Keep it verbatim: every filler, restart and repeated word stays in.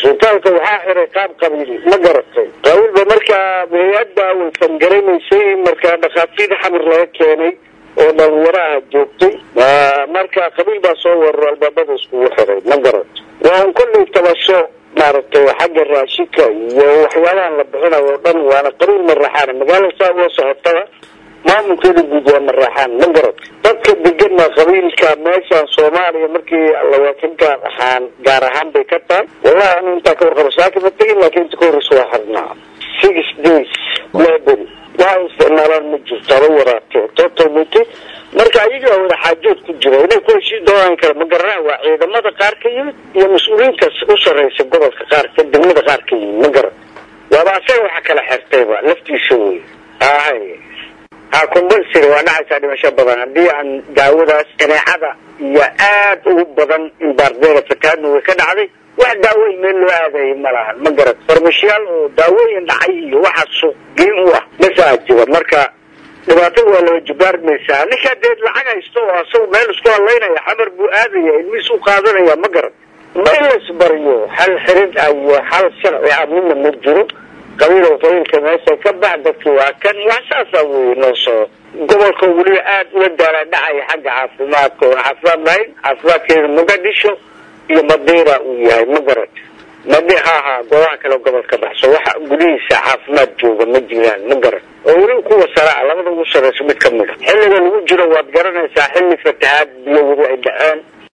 isbitaalka waxaa xiray qaab qabiil ma garatay qabiilba markaa hay-adda waysan garanaysay markaa dhakhaatiir xamar laga keenay oo dhalinyaraha joogtay markaa qabiil baa soo weeraro albaabada iskugu xiray ma garato waan kolley tabasho maaragtay xagga raashika iyo waxyaabahan la bixinayo oo dhan waana qabiil maraxaan magaalada saa uga socotaba maamulkeeda guud waa maraxaan ma garato dadka deganna qabiilka meeshaan soomaaliya markii lawaatinka ahaan gaar ahaan bay ka tahay wallahi anu intaa ka warqabo saaka ma tegin laakiin inta ka horreysa waa xirnaa six days library waa isticmaalaan ma jirto aba waraabtee totomity marka ayaga wada xaajood ku jira inay ku heshii doonaan kara ma garanaa waa ciidamada qaar ka yimid iyo mas-uuliyiinta u sarreysa gobolka qaar ka degmada qaar ka yimid ma garan waaba asaga waxa kala xirtayba laftiisa wey ahay ha compulsory waa dhacaysaa dhimasho badan haddii aan daawadaas kaneecada iyo aad ugu badan in baardeeda fataadna way ka dhacday wax daaweyn meel loo aadayay ma lahan ma garat farmashiyaal oo daawooyin dhacay iyo waxaa suuqgeyn u ah masaa jira marka dhibaatada waa laba jubaarmaysaa ninkaa deed lacag haysto oo asagu meel isku hadlaynaya xamar buu aadaya ilmihiis u qaadanaya ma garat ma in laisbariyo hal xirid ah iyo hal sharci ah midna ma jiro qabiil qabiilka meesha ka bax dadki waa kan wax saasa wey noo soo gobolka weliba aad ula daala dhacaya xagga caafimaadka oon caafimaad lahayn caafimaadkeeda muqadisho iyo madeira uu yahay ma garat madi haha goobaha kale gobolka baxso waxa gudihiisa caafimaad jooga ma jiraan ma garat oo weli kuwa saraa labada ugu sarreysa mid ka mid a xilliga lagu jiro waad garanaysaa xilli fatahaad biyo weli ay dhaceen